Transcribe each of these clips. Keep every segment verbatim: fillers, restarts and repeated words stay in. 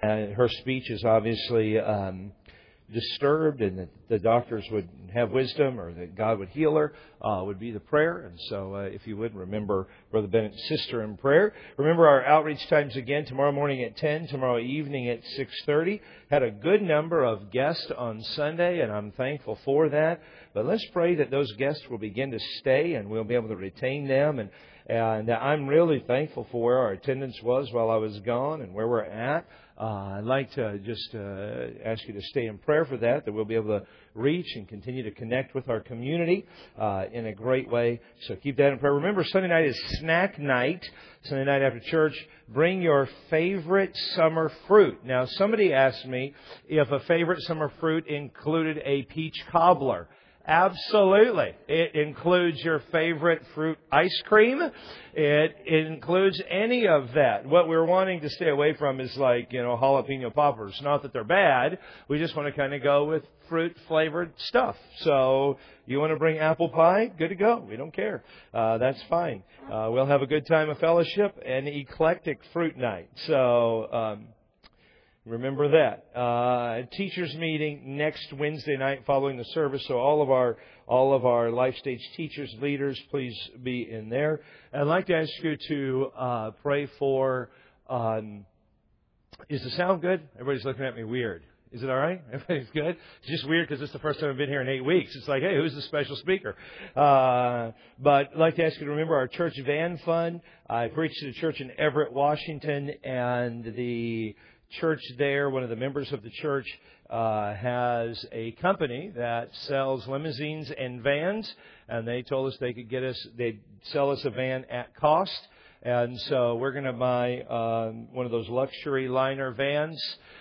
Uh, her speech is obviously um, disturbed, and that the doctors would have wisdom, or that God would heal her, uh, would be the prayer. And so, uh, if you would, remember Brother Bennett's sister in prayer. Remember our outreach times again, tomorrow morning at ten, tomorrow evening at six thirty. Had a good number of guests on Sunday, and I'm thankful for that. But let's pray that those guests will begin to stay, and we'll be able to retain them. And And I'm really thankful for where our attendance was while I was gone and where we're at. Uh, I'd like to just uh, ask you to stay in prayer for that, that we'll be able to reach and continue to connect with our community uh, in a great way. So keep that in prayer. Remember, Sunday night is snack night. Sunday night after church, bring your favorite summer fruit. Now, somebody asked me if a favorite summer fruit included a peach cobbler. Absolutely. It includes your favorite fruit ice cream. It, it includes any of that. What we're wanting to stay away from is like, you know, jalapeno poppers. Not that they're bad. We just want to kind of go with fruit-flavored stuff. So you want to bring apple pie? Good to go. We don't care. Uh, that's fine. Uh, we'll have a good time of fellowship and eclectic fruit night. So, um, remember that. Uh, teachers meeting next Wednesday night following the service. So all of our all of our Life Stage teachers, leaders, please be in there. I'd like to ask you to uh, pray for. Um, is the sound good? Everybody's looking at me weird. Is it all right? Everybody's good? It's just weird because it's the first time I've been here in eight weeks. It's like, hey, who's the special speaker? Uh, but I'd like to ask you to remember our church van fund. I preached at a church in Everett, Washington, and the church there, one of the members of the church, uh, has a company that sells limousines and vans, and they told us they could get us, they'd sell us a van at cost. And so we're going to buy um, one of those luxury liner vans,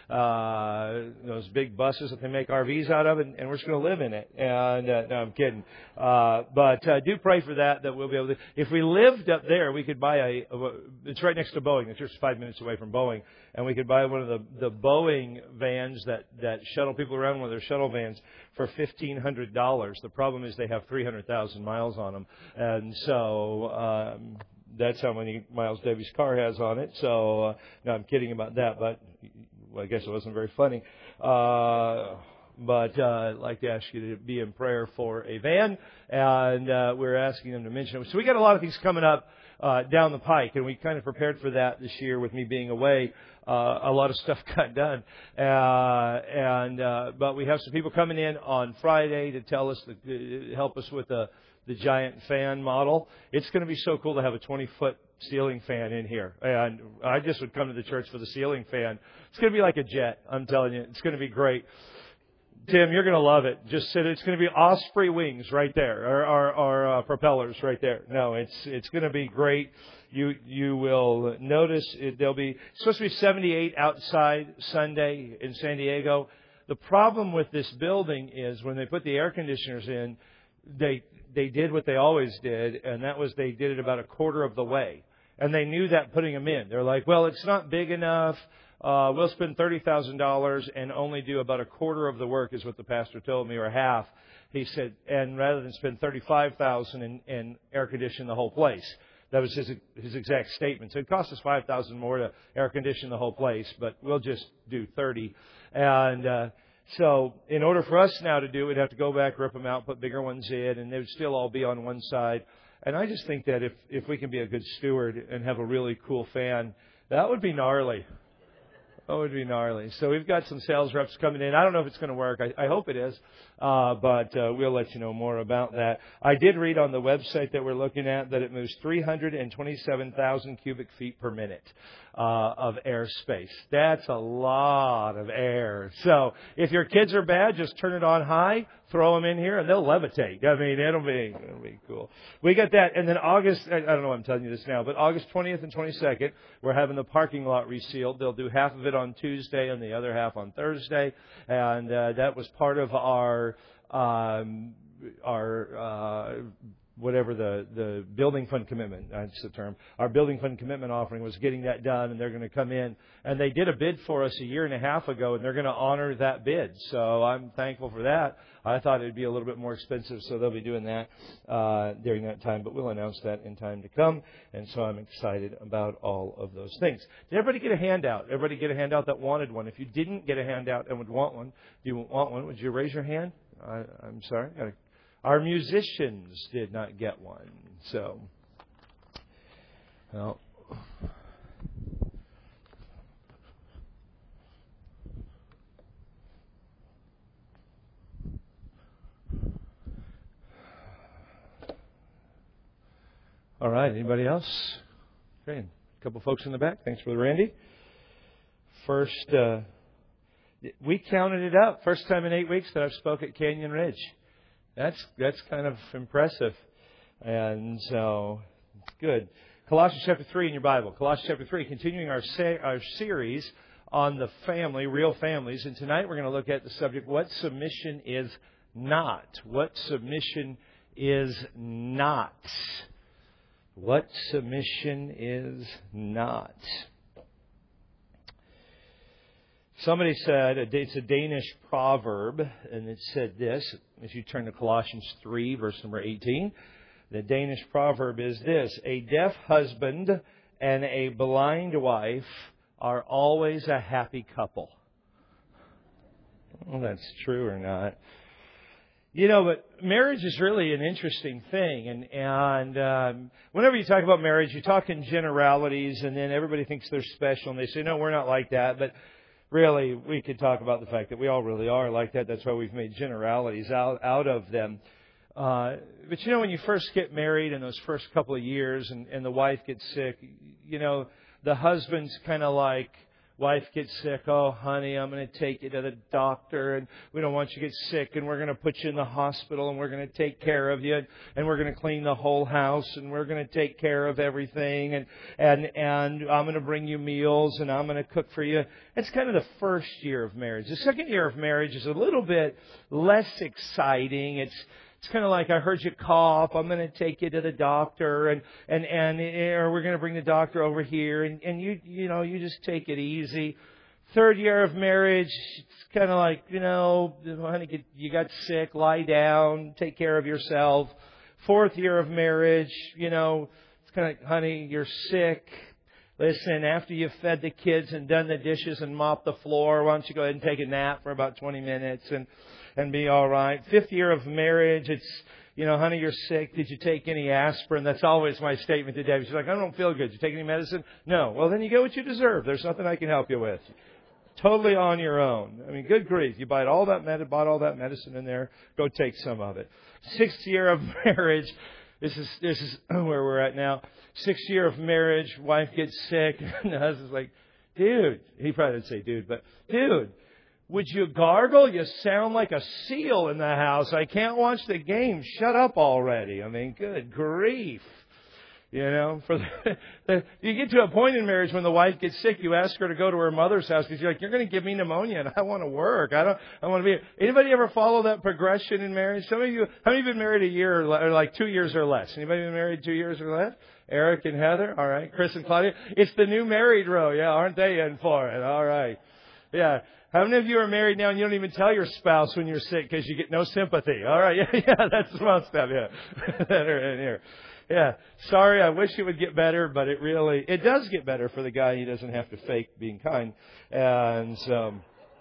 uh, those big buses that they make R Vs out of, and, and we're just going to live in it. And uh, no, I'm kidding. Uh, but uh, do pray for that, that we'll be able to. If we lived up there, we could buy a. a it's right next to Boeing. The church is five minutes away from Boeing, and we could buy one of the the Boeing vans that that shuttle people around, one of their shuttle vans, for fifteen hundred dollars. The problem is they have three hundred thousand miles on them, and so. Um, That's how many miles Debbie's car has on it. So, uh, no, I'm kidding about that, but well, I guess it wasn't very funny. Uh, but uh, I'd like to ask you to be in prayer for a van, and uh, we're asking them to mention it. So we got a lot of things coming up uh, down the pike, and we kind of prepared for that this year with me being away. Uh, a lot of stuff got done, uh, and uh, but we have some people coming in on Friday to tell us, to help us with the the giant fan model. It's going to be so cool to have a twenty-foot ceiling fan in here. And I just would come to the church for the ceiling fan. It's going to be like a jet, I'm telling you. It's going to be great. Tim, you're going to love it. Just sit. It's going to be Osprey wings right there, or, or, or uh, propellers right there. No, it's it's going to be great. You you will notice it, there'll be it's supposed to be seventy-eight outside Sunday in San Diego. The problem with this building is when they put the air conditioners in, they they did what they always did, and that was they did it about a quarter of the way. And they knew that putting them in. They're like, well, it's not big enough. Uh, we'll spend thirty thousand dollars and only do about a quarter of the work, is what the pastor told me, or half. He said, and rather than spend thirty-five thousand dollars and, and air condition the whole place. That was his his exact statement. So it cost us five thousand dollars more to air condition the whole place, but we'll just do thirty. And uh, so in order for us now to do it, we'd have to go back, rip them out, put bigger ones in, and they would still all be on one side. And I just think that if, if we can be a good steward and have a really cool fan, that would be gnarly. That would be gnarly. So we've got some sales reps coming in. I don't know if it's going to work. I, I hope it is. Uh, but uh, we'll let you know more about that. I did read on the website that we're looking at that it moves three hundred twenty-seven thousand cubic feet per minute uh, of airspace. That's a lot of air. So if your kids are bad, just turn it on high, throw them in here, and they'll levitate. I mean, it'll be it'll be cool. We got that. And then August, I don't know why I'm telling you this now, but August twentieth and twenty-second, we're having the parking lot resealed. They'll do half of it on Tuesday and the other half on Thursday. And uh, that was part of our um, our uh, whatever the, the building fund commitment, that's the term, our building fund commitment offering was getting that done, and they're going to come in. And they did a bid for us a year and a half ago, and they're going to honor that bid. So I'm thankful for that. I thought it would be a little bit more expensive, so they'll be doing that uh, during that time. But we'll announce that in time to come. And so I'm excited about all of those things. Did everybody get a handout? Everybody get a handout that wanted one? If you didn't get a handout and would want one, do you want one? Would you raise your hand? I, I'm sorry. I gotta Our musicians did not get one. So, well, all right. Anybody else? Okay. A couple folks in the back. Thanks, Brother Randy. First, uh, we counted it up. First time in eight weeks that I've spoke at Canyon Ridge. That's that's kind of impressive. And so, it's good. Colossians chapter three in your Bible. Colossians chapter three, continuing our se- our series on the family, real families. And tonight we're going to look at the subject, what submission is not. What submission is not. What submission is not. Somebody said, it's a Danish proverb, and it said this, as you turn to Colossians three, verse number eighteen. The Danish proverb is this: a deaf husband and a blind wife are always a happy couple. Well, that's true or not. You know, but marriage is really an interesting thing. And, and um, whenever you talk about marriage, you talk in generalities, and then everybody thinks they're special, and they say, no, we're not like that. But really, we could talk about the fact that we all really are like that. That's why we've made generalities out, out of them. Uh, but you know, when you first get married in those first couple of years and, and the wife gets sick, you know, the husband's kind of like, wife gets sick, oh, honey, I'm going to take you to the doctor, and we don't want you to get sick, and we're going to put you in the hospital, and we're going to take care of you, and we're going to clean the whole house, and we're going to take care of everything, and and and I'm going to bring you meals, and I'm going to cook for you. That's kind of the first year of marriage. The second year of marriage is a little bit less exciting. It's It's kind of like, I heard you cough, I'm going to take you to the doctor, and, and, and, or we're going to bring the doctor over here, and, and you, you know, you just take it easy. Third year of marriage, it's kind of like, you know, honey, you got sick, lie down, take care of yourself. Fourth year of marriage, you know, it's kind of like, honey, you're sick. Listen, after you've fed the kids and done the dishes and mopped the floor, why don't you go ahead and take a nap for about twenty minutes and, and be all right. Fifth year of marriage, it's, you know, honey, you're sick. Did you take any aspirin? That's always my statement to Debbie. She's like, I don't feel good. Did you take any medicine? No. Well, then you get what you deserve. There's nothing I can help you with. Totally on your own. I mean, good grief. You bought all that med- bought all that medicine in there. Go take some of it. Sixth year of marriage. This is this is where we're at now. Sixth year of marriage, wife gets sick, and the husband's like, dude, he probably didn't say dude, but dude, would you gargle? You sound like a seal in the house. I can't watch the game. Shut up already. I mean, good grief. You know, for the, the, you get to a point in marriage when the wife gets sick, you ask her to go to her mother's house because you're like, you're going to give me pneumonia and I want to work. I don't, I want to be. Anybody ever follow that progression in marriage? Some of you, how many of you have been married a year or, or like two years or less? Anybody been married two years or less? Eric and Heather. All right. Chris and Claudia. It's the new married row. Yeah. Aren't they in for it? All right. Yeah. How many of you are married now and you don't even tell your spouse when you're sick because you get no sympathy? All right. Yeah. Yeah. That's most of you that are in here. Yeah, sorry, I wish it would get better, but it really, it does get better for the guy. He doesn't have to fake being kind. And so,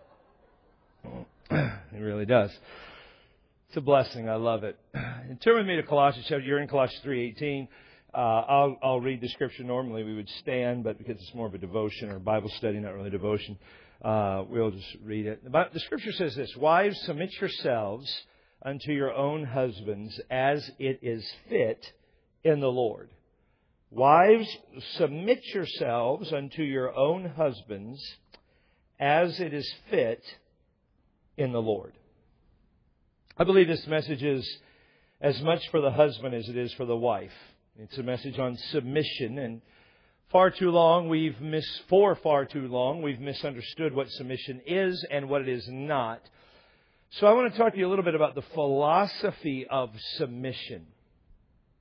it really does. It's a blessing. I love it. And turn with me to Colossians chapter. You're in Colossians three eighteen. Uh, I'll, I'll read the scripture. Normally we would stand, but because it's more of a devotion or Bible study, not really devotion, uh, we'll just read it. The scripture says this: Wives, submit yourselves unto your own husbands as it is fit in the Lord. Wives, submit yourselves unto your own husbands as it is fit in the Lord. I believe this message is as much for the husband as it is for the wife. It's a message on submission, and far too long we've mis for far too long we've misunderstood what submission is and what it is not. So I want to talk to you a little bit about the philosophy of submission.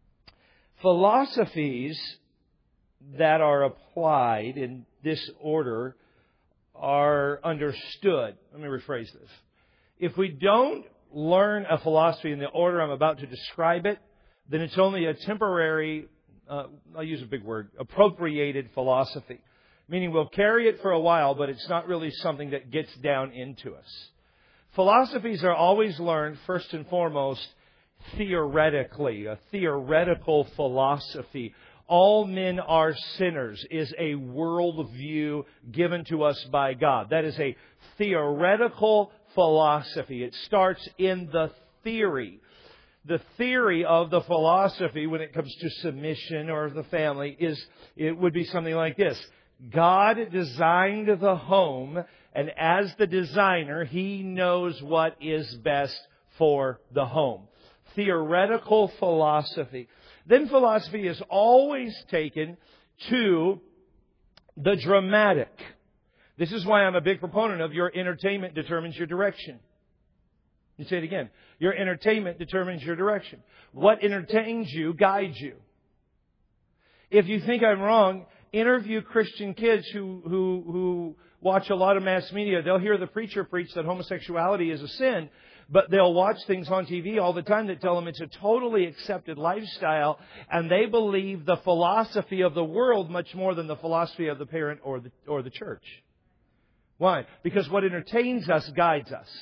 philosophies that are applied in this order are understood. Let me rephrase this. If we don't learn a philosophy in the order I'm about to describe it, then it's only a temporary, uh, I'll use a big word, appropriated philosophy. Meaning we'll carry it for a while, but it's not really something that gets down into us. Philosophies are always learned, first and foremost, theoretically. A theoretical philosophy. All men are sinners is a worldview given to us by God. That is a theoretical philosophy. It starts in the theory. The theory of the philosophy when it comes to submission or the family is, it would be something like this. God designed the home, and as the designer, He knows what is best for the home. Theoretical philosophy. Then philosophy is always taken to the dramatic. This is why I'm a big proponent of your entertainment determines your direction. You say it again. Your entertainment determines your direction. What entertains you guides you. If you think I'm wrong, interview Christian kids who, who, who watch a lot of mass media. They'll hear the preacher preach that homosexuality is a sin, but they'll watch things on T V all the time that tell them it's a totally accepted lifestyle, and they believe the philosophy of the world much more than the philosophy of the parent or the, or the church. Why? Because what entertains us guides us.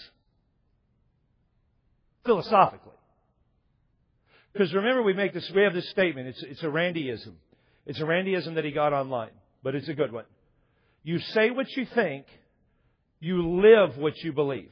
Philosophically. Because remember, we make this, we have this statement. It's, it's a Randyism. It's a Randyism that he got online, but it's a good one. You say what you think, you live what you believe.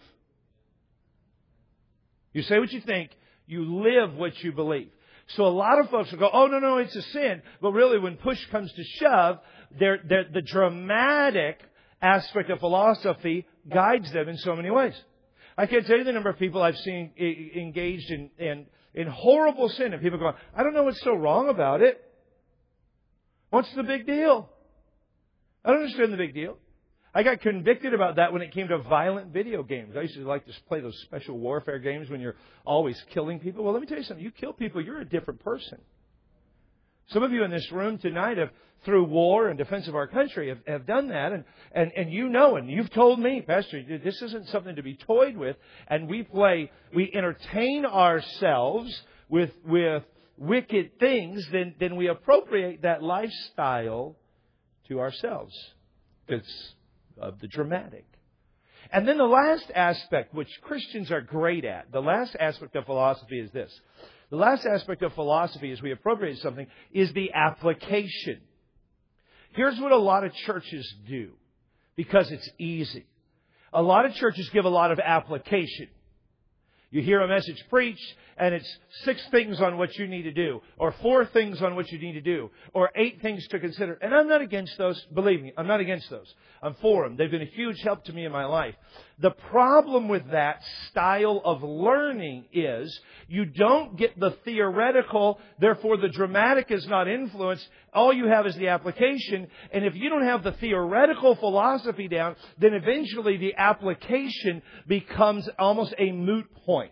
You say what you think, you live what you believe. So a lot of folks will go, oh, no, no, it's a sin. But really, when push comes to shove, they're, they're, the dramatic aspect of philosophy guides them in so many ways. I can't tell you the number of people I've seen engaged in, in, in horrible sin. And people go, I don't know what's so wrong about it. What's the big deal? I don't understand the big deal. I got convicted about that when it came to violent video games. I used to like to play those special warfare games when you're always killing people. Well, let me tell you something. You kill people, you're a different person. Some of you in this room tonight have, through war and defense of our country, have, have done that. And, and, and you know, and you've told me, Pastor, this isn't something to be toyed with. And we play, we entertain ourselves with, with wicked things, then, then we appropriate that lifestyle to ourselves. It's of the dramatic. And then the last aspect, which Christians are great at, the last aspect of philosophy is this. The last aspect of philosophy as we appropriate something is the application. Here's what a lot of churches do, because it's easy. A lot of churches give a lot of application. You hear a message preached, and it's six things on what you need to do, or four things on what you need to do, or eight things to consider. And I'm not against those. Believe me, I'm not against those. I'm for them. They've been a huge help to me in my life. The problem with that style of learning is you don't get the theoretical, therefore the dramatic is not influenced. All you have is the application. And if you don't have the theoretical philosophy down, then eventually the application becomes almost a moot point.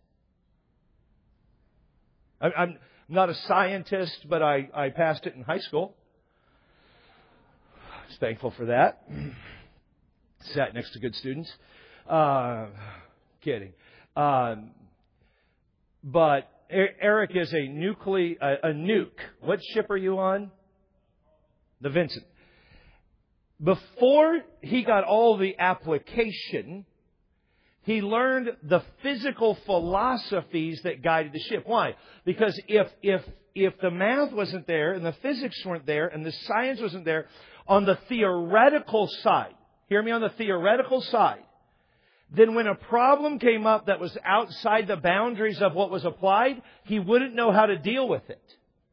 I'm not a scientist, but I, I passed it in high school. I was thankful for that. Sat next to good students. Uh, kidding. Um, but Eric is a nuclear, a, a nuke. What ship are you on? The Vincent. Before he got all the application, he learned the physical philosophies that guided the ship. Why? Because if if if the math wasn't there and the physics weren't there and the science wasn't there, on the theoretical side, hear me on the theoretical side, then when a problem came up that was outside the boundaries of what was applied, he wouldn't know how to deal with it.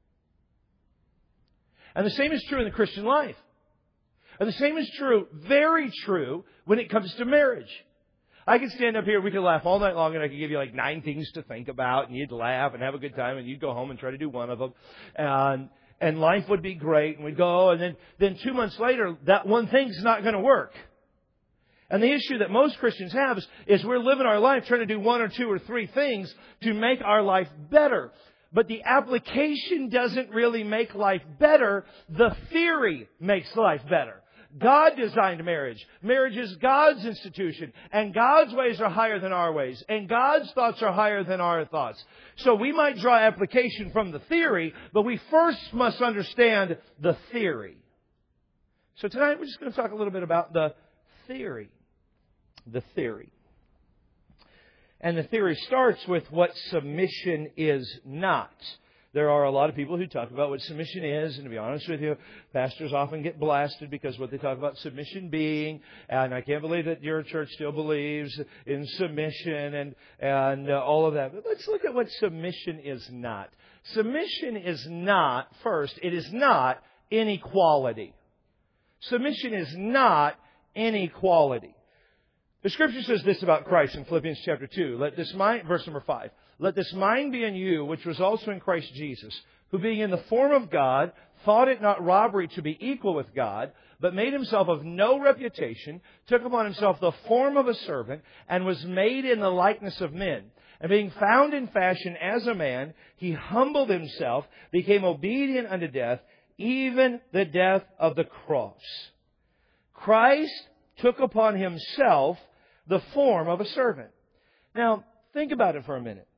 And the same is true in the Christian life. And the same is true, very true, when it comes to marriage. I could stand up here, we could laugh all night long, and I could give you like nine things to think about, and you'd laugh and have a good time, and you'd go home and try to do one of them. And, and life would be great, and we'd go, and then, then two months later, that one thing's not going to work. And the issue that most Christians have is, is we're living our life trying to do one or two or three things to make our life better. but the application doesn't really make life better. The theory makes life better. God designed marriage. Marriage is God's institution. And God's ways are higher than our ways. And God's thoughts are higher than our thoughts. So we might draw application from the theory, but we first must understand the theory. So tonight we're just going to talk a little bit about the theory. The theory. And the theory starts with what submission is not. There are a lot of people who talk about what submission is, and to be honest with you, pastors often get blasted because what they talk about submission being, and I can't believe that your church still believes in submission and and uh, all of that. But let's look at what submission is not. Submission is not, first, it is not inequality. Submission is not inequality. The Scripture says this about Christ in Philippians chapter two. Let this mind, verse number five. Let this mind be in you, which was also in Christ Jesus, who being in the form of God, thought it not robbery to be equal with God, but made himself of no reputation, took upon himself the form of a servant, and was made in the likeness of men. And being found in fashion as a man, he humbled himself, became obedient unto death, even the death of the cross. Christ took upon himself the form of a servant. Now, think about it for a minute.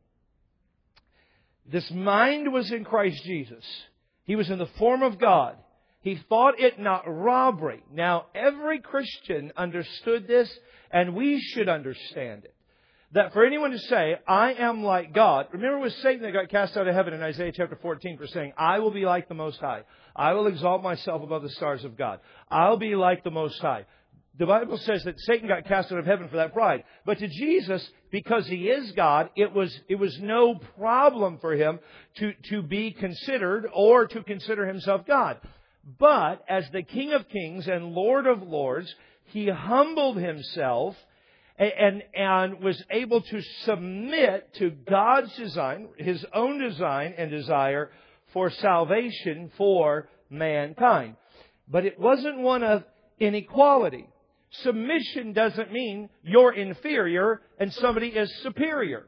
This mind was in Christ Jesus. He was in the form of God. He thought it not robbery. Now, every Christian understood this, and we should understand it. That for anyone to say, I am like God. Remember it was Satan that got cast out of heaven in Isaiah chapter fourteen for saying, I will be like the Most High. I will exalt myself above the stars of God. I'll be like the Most High. The Bible says that Satan got cast out of heaven for that pride. But to Jesus, because He is God, it was, it was no problem for Him to, to be considered or to consider Himself God. But as the King of Kings and Lord of Lords, He humbled Himself and, and was able to submit to God's design, His own design and desire for salvation for mankind. But it wasn't one of inequality. Submission doesn't mean you're inferior and somebody is superior.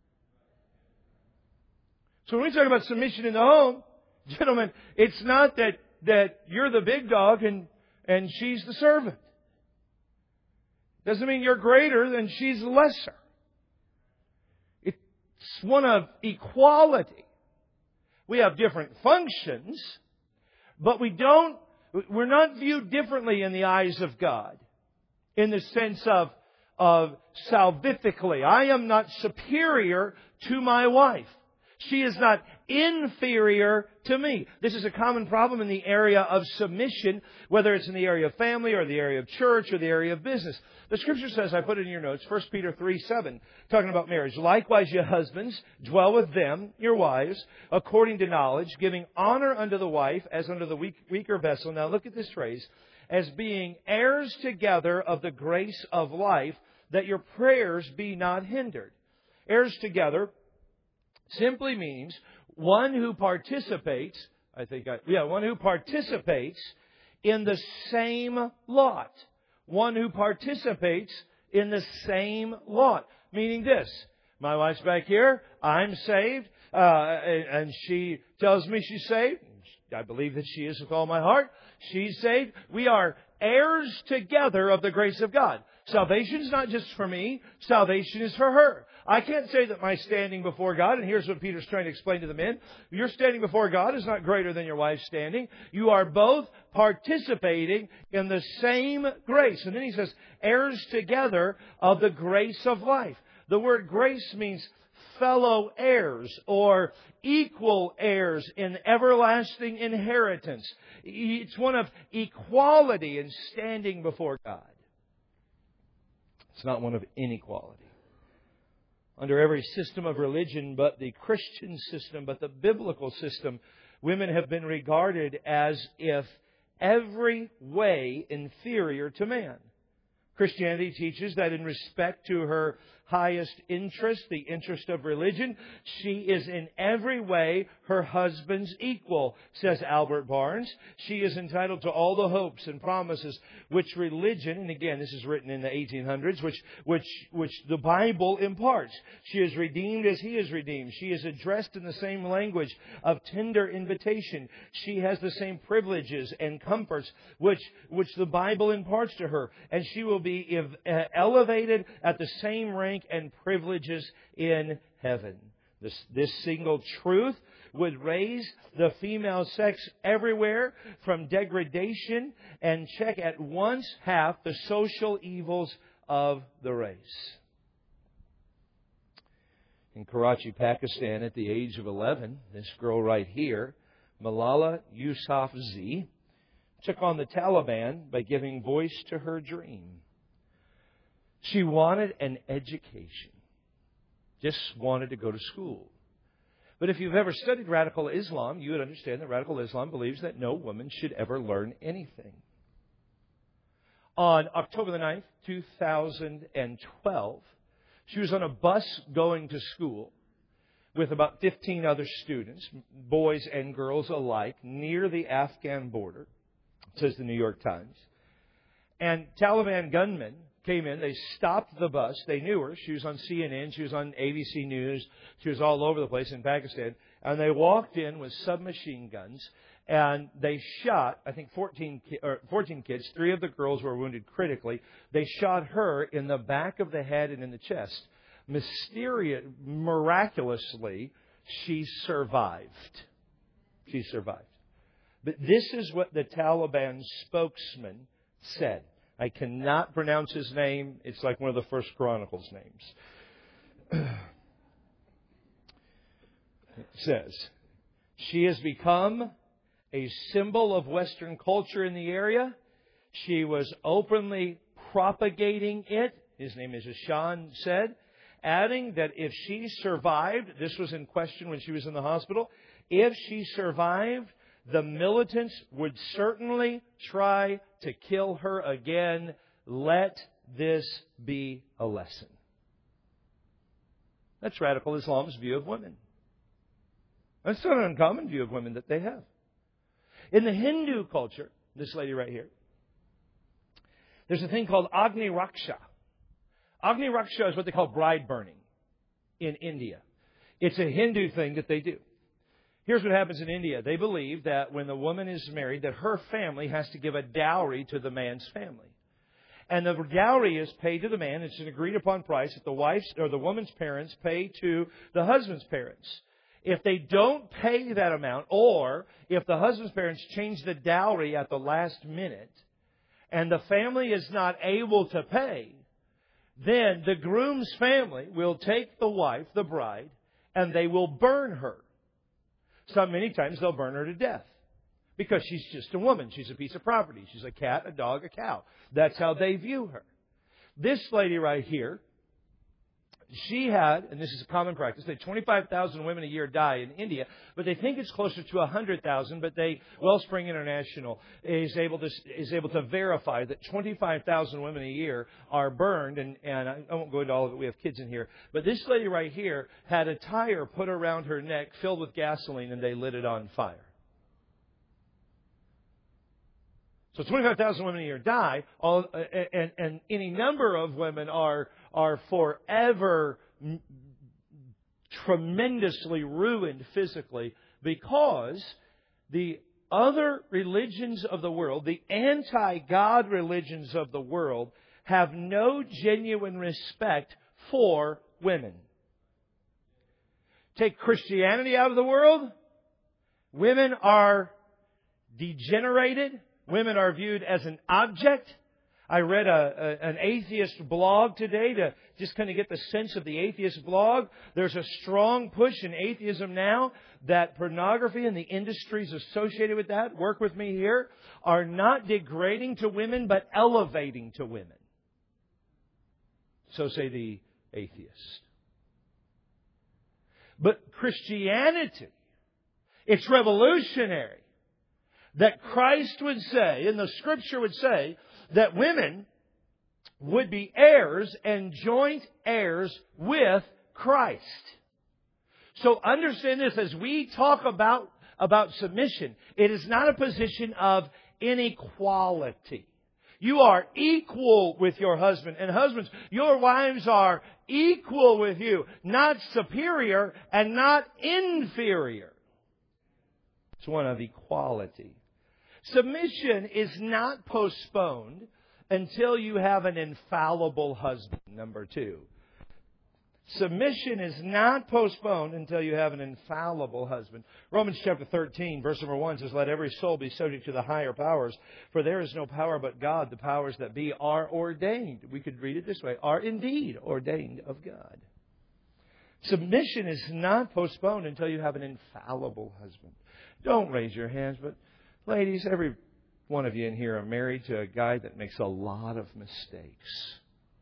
So when we talk about submission in the home, gentlemen, it's not that, that you're the big dog and, and she's the servant. Doesn't mean you're greater than she's lesser. It's one of equality. We have different functions, but we don't, we're not viewed differently in the eyes of God. In the sense of, of salvifically. I am not superior to my wife. She is not inferior to me. This is a common problem in the area of submission, whether it's in the area of family or the area of church or the area of business. The Scripture says, I put it in your notes, First Peter three seven, talking about marriage. Likewise, ye husbands, dwell with them, your wives, according to knowledge, giving honor unto the wife as unto the weak, weaker vessel. Now look at this phrase. As being heirs together of the grace of life, that your prayers be not hindered. Heirs together simply means one who participates, I think, I, yeah, one who participates in the same lot. One who participates in the same lot. Meaning this, my wife's back here, I'm saved, uh, and she tells me she's saved. I believe that she is with all my heart. She's saved. We are heirs together of the grace of God. Salvation is not just for me. Salvation is for her. I can't say that my standing before God, and here's what Peter's trying to explain to the men. Your standing before God is not greater than your wife's standing. You are both participating in the same grace. And then he says, heirs together of the grace of life. The word grace means fellow heirs or equal heirs in everlasting inheritance. It's one of equality in standing before God. It's not one of inequality. Under every system of religion but the Christian system, but the biblical system, women have been regarded as if every way inferior to man. Christianity teaches that in respect to her highest interest, the interest of religion, she is in every way her husband's equal, says Albert Barnes. She is entitled to all the hopes and promises which religion, and again, this is written in the eighteen hundreds, which, which, which the Bible imparts. She is redeemed as he is redeemed. She is addressed in the same language of tender invitation. She has the same privileges and comforts which, which the Bible imparts to her. And she will be elevated at the same rank and privileges in heaven. This, this single truth would raise the female sex everywhere from degradation and check at once half the social evils of the race. In Karachi, Pakistan, at the age of eleven, this girl right here, Malala Yousafzai, took on the Taliban by giving voice to her dream. She wanted an education. Just wanted to go to school. But if you've ever studied radical Islam, you would understand that radical Islam believes that no woman should ever learn anything. On October the ninth, two thousand twelve, she was on a bus going to school with about fifteen other students, boys and girls alike, near the Afghan border, says the New York Times. And Taliban gunmen came in. They stopped the bus. They knew her. She was on C N N. She was on A B C News. She was all over the place in Pakistan. And they walked in with submachine guns. And they shot, I think, fourteen, or fourteen kids. Three of the girls were wounded critically. They shot her in the back of the head and in the chest. Mysterious, miraculously, she survived. She survived. But this is what the Taliban spokesman said. I cannot pronounce his name. It's like one of the First Chronicles names. It says, she has become a symbol of Western culture in the area. She was openly propagating it. His name is Ishan said, adding that if she survived, this was in question when she was in the hospital, if she survived, the militants would certainly try to kill her again. Let this be a lesson. That's radical Islam's view of women. That's not an uncommon view of women that they have. In the Hindu culture, this lady right here, there's a thing called Agni Raksha. Agni Raksha is what they call bride burning in India. It's a Hindu thing that they do. Here's what happens in India. They believe that when the woman is married, that her family has to give a dowry to the man's family. And the dowry is paid to the man. It's an agreed upon price that the wife's or the woman's parents pay to the husband's parents. If they don't pay that amount, or if the husband's parents change the dowry at the last minute, and the family is not able to pay, then the groom's family will take the wife, the bride, and they will burn her. Some many times they'll burn her to death because she's just a woman. She's a piece of property. She's a cat, a dog, a cow. That's how they view her. This lady right here, she had, and this is a common practice, that twenty-five thousand women a year die in India, but they think it's closer to one hundred thousand. But they, Wellspring International is able to is able to verify that twenty-five thousand women a year are burned, and, and I won't go into all of it. We have kids in here. But this lady right here had a tire put around her neck filled with gasoline, and they lit it on fire. So twenty-five thousand women a year die, all, and, and any number of women are are forever tremendously ruined physically because the other religions of the world, the anti-God religions of the world, have no genuine respect for women. Take Christianity out of the world, women are degenerated. Women are viewed as an object. I read a, a, an atheist blog today to just kind of get the sense of the atheist blog. There's a strong push in atheism now that pornography and the industries associated with that, work with me here, are not degrading to women but elevating to women. So say the atheists. But Christianity, it's revolutionary. That Christ would say, and the Scripture would say, that women would be heirs and joint heirs with Christ. So understand this, as we talk about, about submission, it is not a position of inequality. You are equal with your husband. And husbands, your wives are equal with you. Not superior and not inferior. It's one of equality. Submission is not postponed until you have an infallible husband, number two. Submission is not postponed until you have an infallible husband. Romans chapter thirteen, verse number one says, "Let every soul be subject to the higher powers, for there is no power but God. The powers that be are ordained." We could read it this way, are indeed ordained of God. Submission is not postponed until you have an infallible husband. Don't raise your hands, but ladies, every one of you in here are married to a guy that makes a lot of mistakes.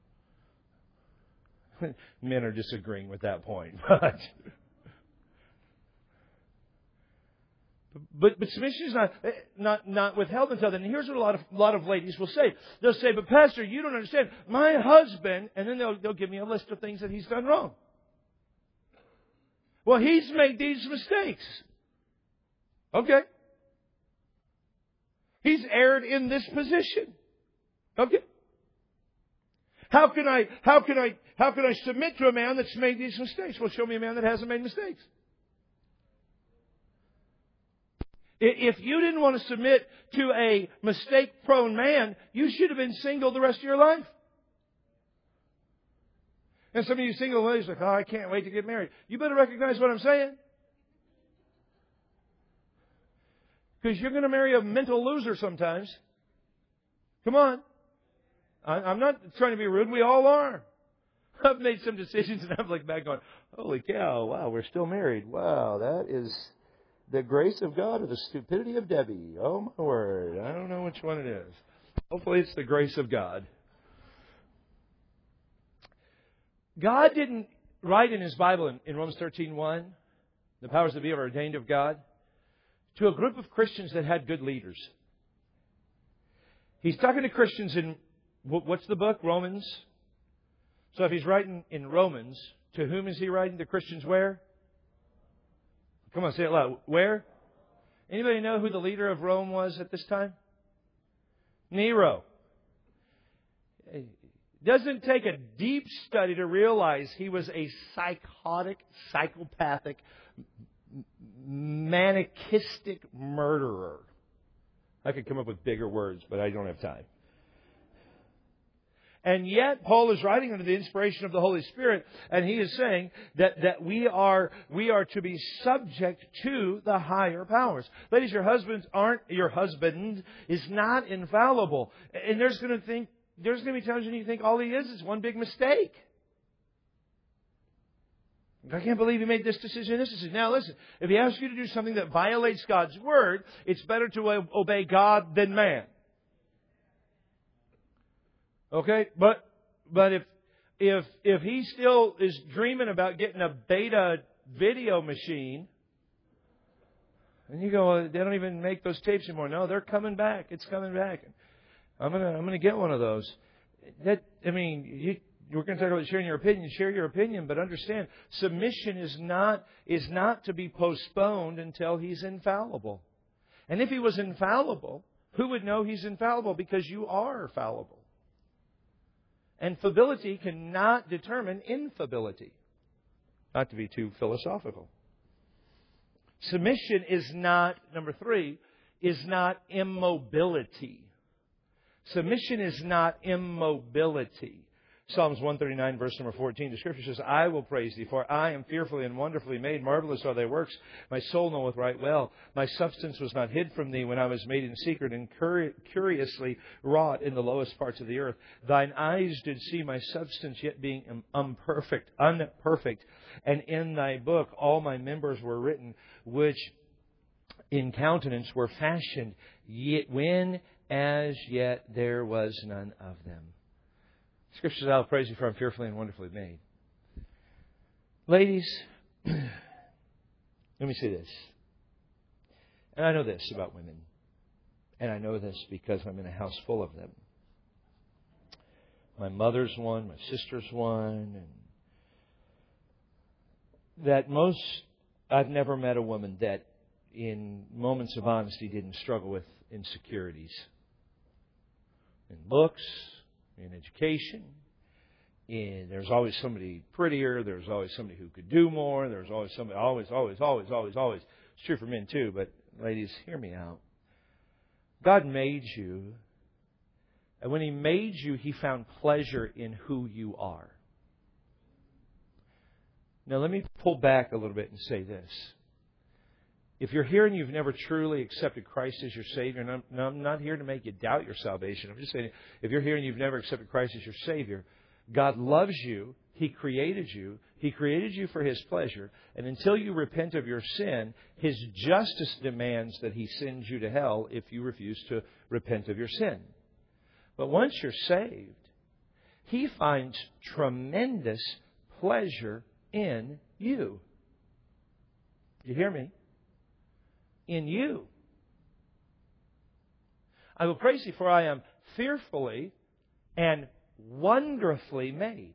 Men are disagreeing with that point, but but but submission is not not not withheld until then. And here's what a lot of a lot of ladies will say. They'll say, "But Pastor, you don't understand. My husband," and then they'll they'll give me a list of things that he's done wrong. Well, he's made these mistakes. Okay. He's erred in this position. Okay. How can I, how can I, how can I submit to a man that's made these mistakes? Well, show me a man that hasn't made mistakes. If you didn't want to submit to a mistake-prone man, you should have been single the rest of your life. And some of you single ladies are like, "Oh, I can't wait to get married." You better recognize what I'm saying. Because you're going to marry a mental loser sometimes. Come on. I'm not trying to be rude. We all are. I've made some decisions and I'm like back going, "Holy cow, wow, we're still married. Wow, that is the grace of God or the stupidity of Debbie. Oh, my word. I don't know which one it is. Hopefully it's the grace of God." God didn't write in His Bible in, in Romans thirteen one, the powers that be are ordained of God, to a group of Christians that had good leaders. He's talking to Christians in, what's the book? Romans. So if He's writing in Romans, to whom is He writing? The Christians where? Come on, say it loud. Where? Anybody know who the leader of Rome was at this time? Nero. It doesn't take a deep study to realize he was a psychotic, psychopathic, manichistic murderer. I could come up with bigger words, but I don't have time. And yet, Paul is writing under the inspiration of the Holy Spirit, and he is saying that, that we are we are to be subject to the higher powers. Ladies, your husbands aren't your husband is not infallible, and there's going to think there's going to be times when you think all he is is one big mistake. I can't believe he made this decision, this decision. Now listen, if he asks you to do something that violates God's Word, it's better to obey God than man. Okay? But but if if if he still is dreaming about getting a beta video machine, and you go, well, they don't even make those tapes anymore. No, they're coming back. It's coming back. I'm gonna I'm gonna get one of those. That I mean, you We're going to talk about sharing your opinion. Share your opinion, but understand, submission is not is not to be postponed until He's infallible. And if He was infallible, who would know He's infallible? Because you are fallible. And fallibility cannot determine infallibility. Not to be too philosophical. Submission is not, number three, is not immobility. Submission is not immobility. Psalms one thirty-nine, verse number fourteen, the Scripture says, "I will praise Thee, for I am fearfully and wonderfully made. Marvelous are Thy works. My soul knoweth right well. My substance was not hid from Thee when I was made in secret and curi- curiously wrought in the lowest parts of the earth. Thine eyes did see my substance, yet being imperfect, unperfect. And in Thy book all my members were written, which in countenance were fashioned, yet when as yet there was none of them." Scripture says, "I will praise You, for I am fearfully and wonderfully made." Ladies, let me say this. And I know this about women. And I know this because I'm in a house full of them. My mother's one, my sister's one, and that most, I've never met a woman that in moments of honesty didn't struggle with insecurities. In looks, in education, in, there's always somebody prettier, there's always somebody who could do more, there's always somebody, always, always, always, always, always. It's true for men too, but ladies, hear me out. God made you, and when He made you, He found pleasure in who you are. Now, let me pull back a little bit and say this. If you're here and you've never truly accepted Christ as your Savior, and I'm, and I'm not here to make you doubt your salvation. I'm just saying, if you're here and you've never accepted Christ as your Savior, God loves you. He created you. He created you for His pleasure. And until you repent of your sin, His justice demands that He sends you to hell if you refuse to repent of your sin. But once you're saved, He finds tremendous pleasure in you. Do you hear me? In you. I will praise Thee, for I am fearfully and wonderfully made.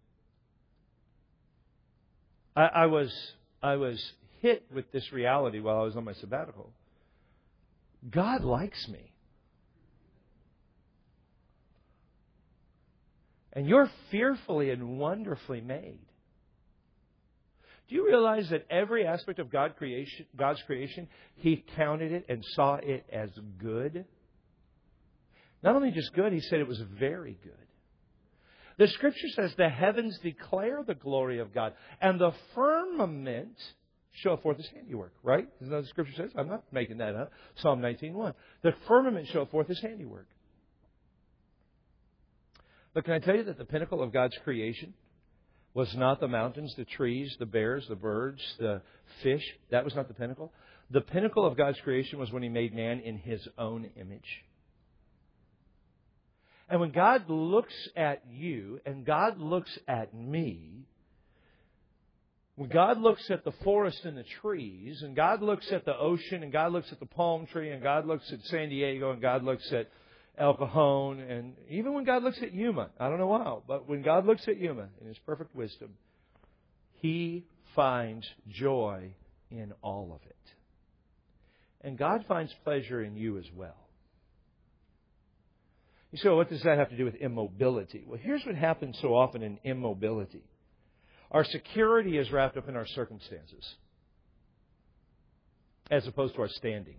I, I was I was hit with this reality while I was on my sabbatical. God likes me. And you're fearfully and wonderfully made. Do you realize that every aspect of God creation, God's creation, He counted it and saw it as good? Not only just good, He said it was very good. The Scripture says the heavens declare the glory of God, and the firmament showeth forth His handiwork. Right? Isn't that what the Scripture says? I'm not making that up. Psalm nineteen one. The firmament showeth forth His handiwork. But can I tell you that the pinnacle of God's creation was not the mountains, the trees, the bears, the birds, the fish? That was not the pinnacle. The pinnacle of God's creation was when He made man in His own image. And when God looks at you and God looks at me, when God looks at the forest and the trees, and God looks at the ocean, and God looks at the palm tree, and God looks at San Diego, and God looks at El Cajon, and even when God looks at Yuma, I don't know how, but when God looks at Yuma in His perfect wisdom, He finds joy in all of it. And God finds pleasure in you as well. You say, well, what does that have to do with immobility? Well, here's what happens so often in immobility. Our security is wrapped up in our circumstances, as opposed to our standing.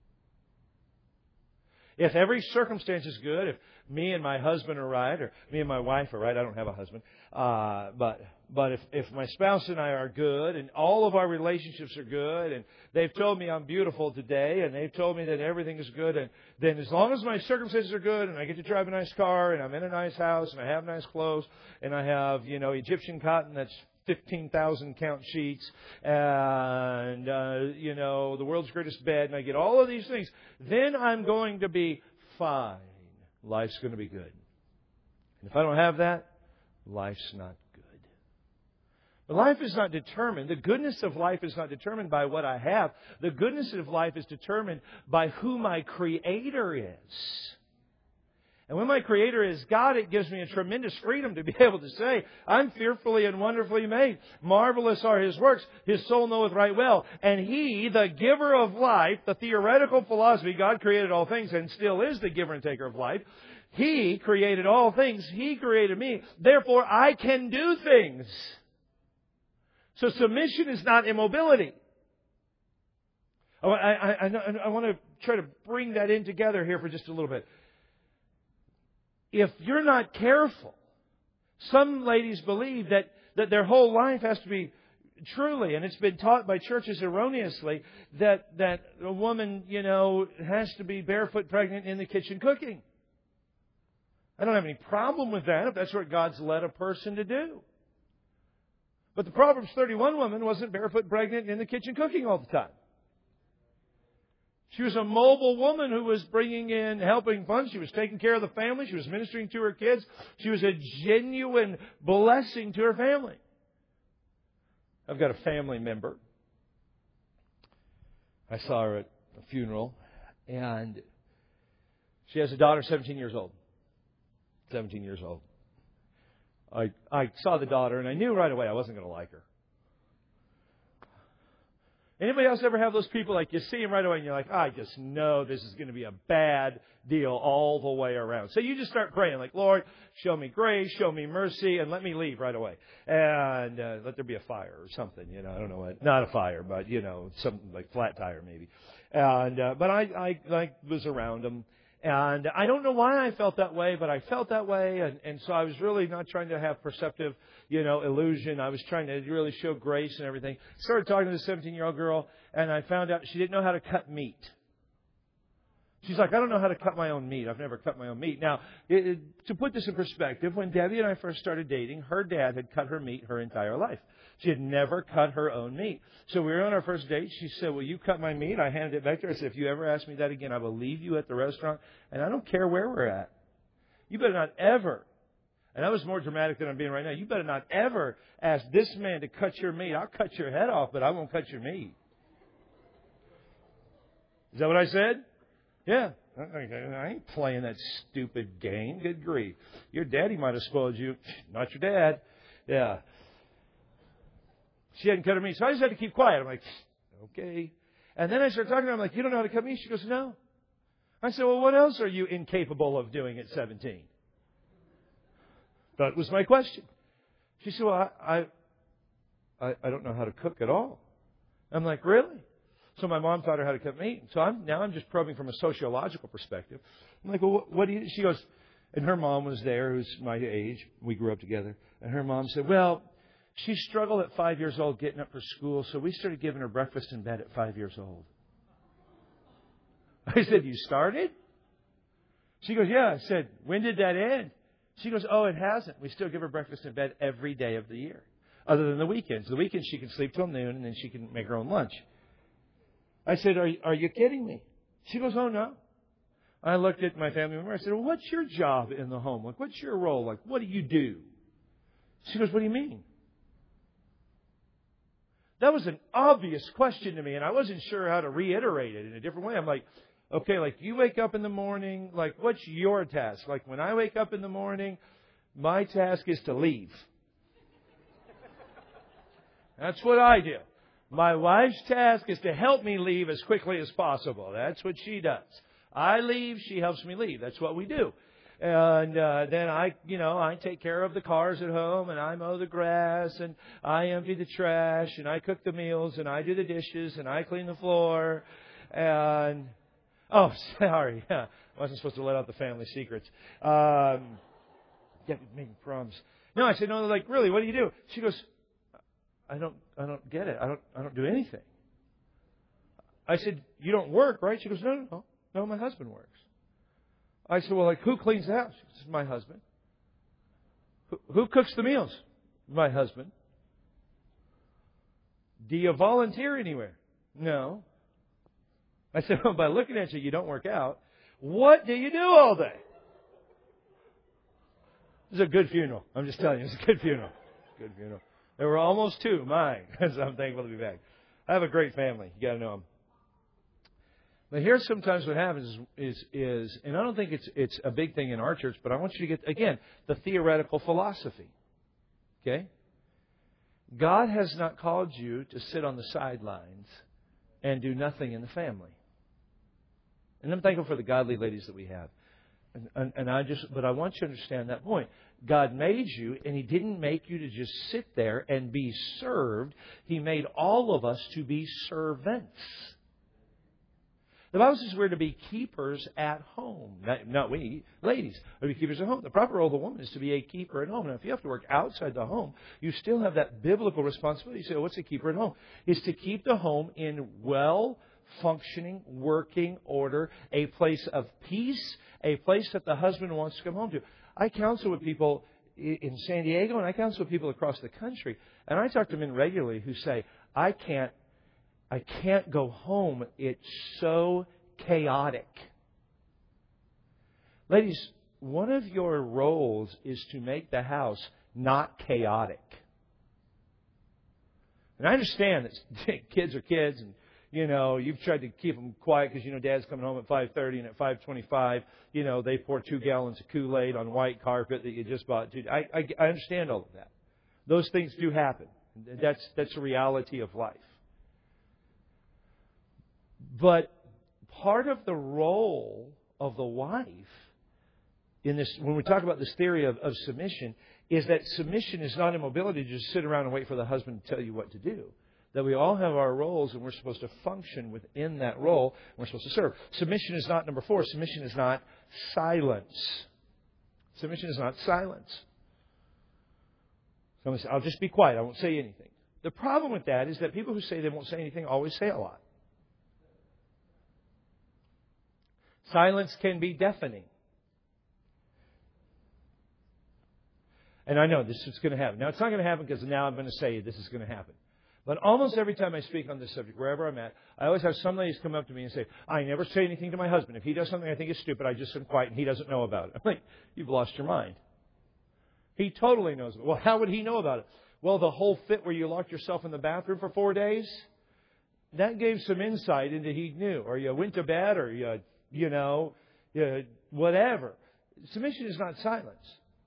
If every circumstance is good, if me and my husband are right, or me and my wife are right, I don't have a husband, uh, but but if, if my spouse and I are good, and all of our relationships are good, and they've told me I'm beautiful today, and they've told me that everything is good, and then as long as my circumstances are good, and I get to drive a nice car, and I'm in a nice house, and I have nice clothes, and I have, you know, Egyptian cotton that's fifteen thousand count sheets, and, uh, you know, the world's greatest bed, and I get all of these things, then I'm going to be fine. Life's going to be good. And if I don't have that, life's not good. But life is not determined. The goodness of life is not determined by what I have. The goodness of life is determined by who my Creator is. And when my Creator is God, it gives me a tremendous freedom to be able to say, I'm fearfully and wonderfully made. Marvelous are His works. His soul knoweth right well. And He, the giver of life, the theoretical philosophy, God created all things and still is the giver and taker of life. He created all things. He created me. Therefore, I can do things. So submission is not immobility. I, I, I, I want to try to bring that in together here for just a little bit. If you're not careful, some ladies believe that, that their whole life has to be truly, and it's been taught by churches erroneously, that, that a woman, you know, has to be barefoot pregnant in the kitchen cooking. I don't have any problem with that if that's what God's led a person to do. But the Proverbs thirty-one woman wasn't barefoot pregnant in the kitchen cooking all the time. She was a mobile woman who was bringing in, helping funds. She was taking care of the family. She was ministering to her kids. She was a genuine blessing to her family. I've got a family member. I saw her at a funeral, and she has a daughter, seventeen years old. seventeen years old. I, I saw the daughter, and I knew right away I wasn't going to like her. Anybody else ever have those people, like you see them right away and you're like, I just know this is going to be a bad deal all the way around. So you just start praying like, Lord, show me grace, show me mercy, and let me leave right away. And uh, let there be a fire or something, you know, I don't know what, not a fire, but, you know, something like flat tire maybe. And uh, But I, I, I was around them. And I don't know why I felt that way, but I felt that way. And, and so I was really not trying to have perceptive, you know, illusion. I was trying to really show grace and everything. Started talking to this seventeen-year-old girl, and I found out she didn't know how to cut meat. She's like, I don't know how to cut my own meat. I've never cut my own meat. Now, it, it, to put this in perspective, when Debbie and I first started dating, her dad had cut her meat her entire life. She had never cut her own meat. So we were on our first date. She said, will you cut my meat? I handed it back to her. I said, if you ever ask me that again, I will leave you at the restaurant, and I don't care where we're at. You better not ever, and that was more dramatic than I'm being right now, you better not ever ask this man to cut your meat. I'll cut your head off, but I won't cut your meat. Is that what I said? Yeah. I ain't playing that stupid game. Good grief. Your daddy might have spoiled you. Not your dad. Yeah. She hadn't cut her meat. So I just had to keep quiet. I'm like, okay. And then I started talking to her. I'm like, you don't know how to cut meat? She goes, no. I said, well, what else are you incapable of doing at seventeen? That was my question. She said, well, I, I, I don't know how to cook at all. I'm like, really? So my mom taught her how to cut meat. So I'm, now I'm just probing from a sociological perspective. I'm like, well, what, what do you, she goes, and her mom was there, who's my age. We grew up together. And her mom said, well, she struggled at five years old getting up for school, so we started giving her breakfast in bed at five years old. I said, you started? She goes, yeah. I said, when did that end? She goes, oh, it hasn't. We still give her breakfast in bed every day of the year, other than the weekends. The weekends she can sleep till noon, and then she can make her own lunch. I said, are, are you kidding me? She goes, oh, no. I looked at my family member. I said, well, what's your job in the home? Like, what's your role? Like, what do you do? She goes, what do you mean? That was an obvious question to me, and I wasn't sure how to reiterate it in a different way. I'm like, okay, like you wake up in the morning, like what's your task? Like when I wake up in the morning, my task is to leave. That's what I do. My wife's task is to help me leave as quickly as possible. That's what she does. I leave, she helps me leave. That's what we do. And uh, then I, you know, I take care of the cars at home, and I mow the grass, and I empty the trash, and I cook the meals, and I do the dishes, and I clean the floor. And, oh, sorry. I wasn't supposed to let out the family secrets. Um, yeah, making crumbs. No, I said, no, like, really, what do you do? She goes, I don't, I don't get it. I don't, I don't do anything. I said, you don't work, right? She goes, no, no, no. No, my husband works. I said, well, like, who cleans the house? She says, my husband. Who, who cooks the meals? My husband. Do you volunteer anywhere? No. I said, well, by looking at you, you don't work out. What do you do all day? It was a good funeral. I'm just telling you, it was a good funeral. Good funeral. There were almost two, mine. So I'm thankful to be back. I have a great family. You got to know them. But here's sometimes what happens is, is, is, and I don't think it's it's a big thing in our church, but I want you to get, again, the theoretical philosophy. Okay? God has not called you to sit on the sidelines and do nothing in the family. And I'm thankful for the godly ladies that we have. And, and, and I just, but I want you to understand that point. God made you, and He didn't make you to just sit there and be served. He made all of us to be servants. The Bible says we're to be keepers at home. Not, not we, ladies, are to be keepers at home. The proper role of the woman is to be a keeper at home. Now, if you have to work outside the home, you still have that biblical responsibility. You say, oh, what's a keeper at home? It's to keep the home in well-functioning, working order, a place of peace, a place that the husband wants to come home to. I counsel with people in San Diego, and I counsel with people across the country, and I talk to men regularly who say, I can't I can't go home. It's so chaotic. Ladies, one of your roles is to make the house not chaotic. And I understand that kids are kids and You know, you've tried to keep them quiet because, you know, Dad's coming home at five thirty, and at five twenty-five, you know, they pour two gallons of Kool-Aid on white carpet that you just bought. Dude, I, I, I understand all of that. Those things do happen. That's, that's a reality of life. But part of the role of the wife in this, when we talk about this theory of, of submission, is that submission is not immobility to just sit around and wait for the husband to tell you what to do. That we all have our roles and we're supposed to function within that role. And we're supposed to serve. Submission is not, number four, submission is not silence. Submission is not silence. Somebody says, I'll just be quiet. I won't say anything. The problem with that is that people who say they won't say anything always say a lot. Silence can be deafening. And I know this is going to happen. Now, it's not going to happen because now I'm going to say this is going to happen. But almost every time I speak on this subject, wherever I'm at, I always have some ladies come up to me and say, I never say anything to my husband. If he does something I think is stupid, I just sit quiet and he doesn't know about it. I'm like, you've lost your mind. He totally knows it. Well, how would he know about it? Well, the whole fit where you locked yourself in the bathroom for four days, that gave some insight into he knew. Or you went to bed or you, you know, you, whatever. Submission is not silence.